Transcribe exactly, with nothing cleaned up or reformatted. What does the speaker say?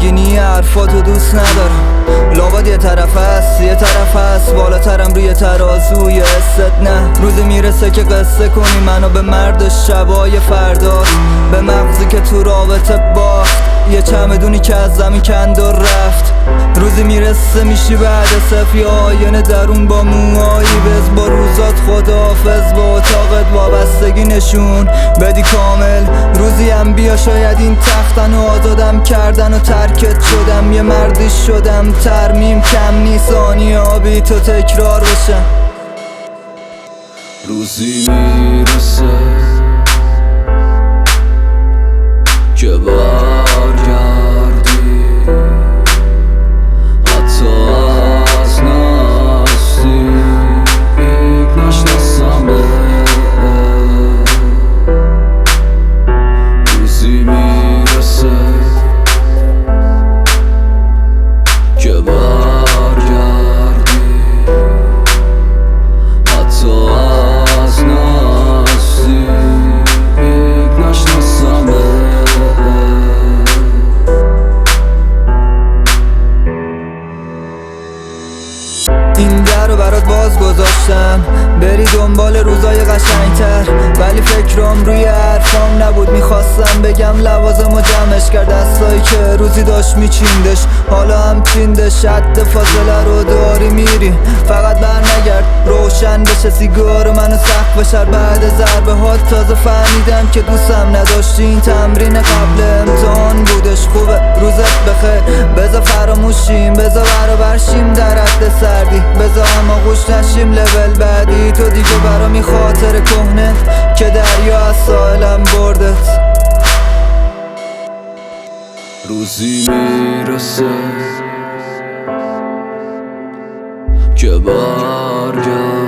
سنگینی حرفاتو دوست ندارم. لابد یه طرف هست یه طرف هست بالاترم روی ترازوی حست. نه روزی میرسه که قصه کنی منو به مرد شبای فردا، به مغزی که تو رابطه باخت، یه چمدونی که از زمین کند و رفت. روزی میرسه میشی بعد صفی آینه درون با موهایی بز، با روزات خداحافظ، با اتاقت وابستگی نشون بدی کامل. روزی هم بیا شاید این تختن و آزادم کردن و ترکت شدم، یه مردی شدم ترمیم کم نیست، ثانیه آبی تو تکرار بشم. روزی میرسه که برگردی، حتی از نزدیک نشناسم به. روزی میرسه که برگردی، حتی از نزدیک نشناسم به. این در رو برات باز گذاشتم بری دنبال روزای قشنگتر، ولی فکرم روی حرفام نبود. میخواستم بگم لوازم و جمعش کرد، دستایی که روزی داشت میچیندش حالا هم چیندش. حد فاصله رو داری میری فقط بر نگرد، روشن بشه سیگار منو سقف شر. بعد ضربه ها تازه فهمیدم که دوستم نداشتی. این تمرین قبل امتحان بودش. خوبه روزت بخیر، بذار فراموشیم، بذار برابر شیم در حد سردی، بذار اما گوش نشیم لول بعدی. تو دیگه برامی خاطر کهنه که دریا از ساحلم بردت. روزی میرسه که برگردی،